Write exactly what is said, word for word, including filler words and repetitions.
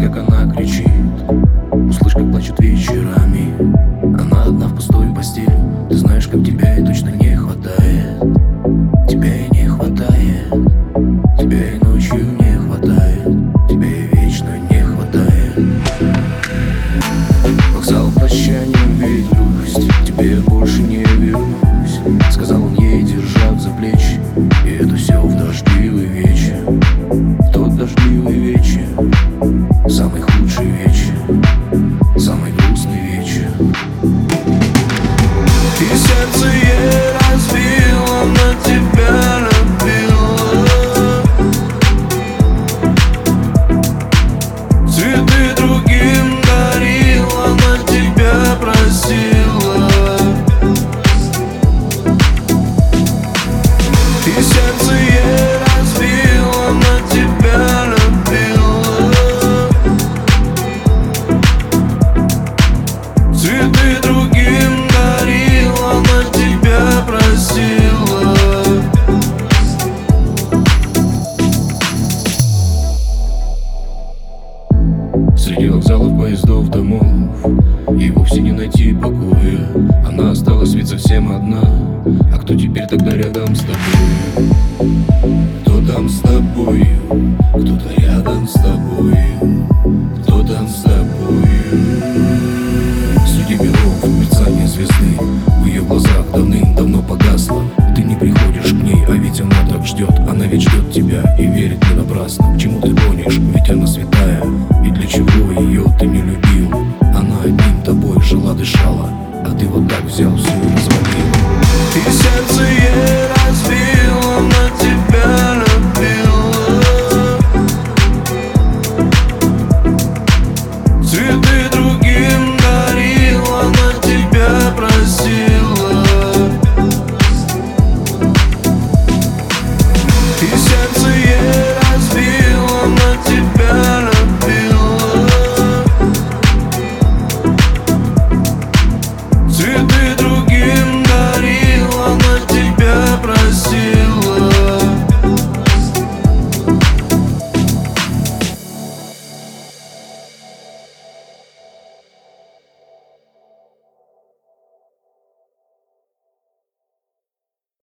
как она кричит. Услышь, как плачет вечерами. Она одна в пустой постели. Ты знаешь, как тебя ей точно не хватает. Тебя ей не хватает. Тебя и ночью не хватает. Тебя и вечно не хватает. Вокзал прощанием, ведь грусть. Тебе я больше не вернусь, сказал он ей, держав за плечи. И это все в дождливый вечер. В тот дождливый вечер, самый худший вечер, самый грустный вечер. И сердце ей разбило, на тебя любила. Цветы другим дарила, на тебя просила. И сердце ей разбило, на тебя любила. Цветы другим дарила, на тебя просила. Среди вокзалов, поездов, домов и вовсе не найти покоя. Она осталась ведь совсем одна. А кто теперь тогда рядом с тобой?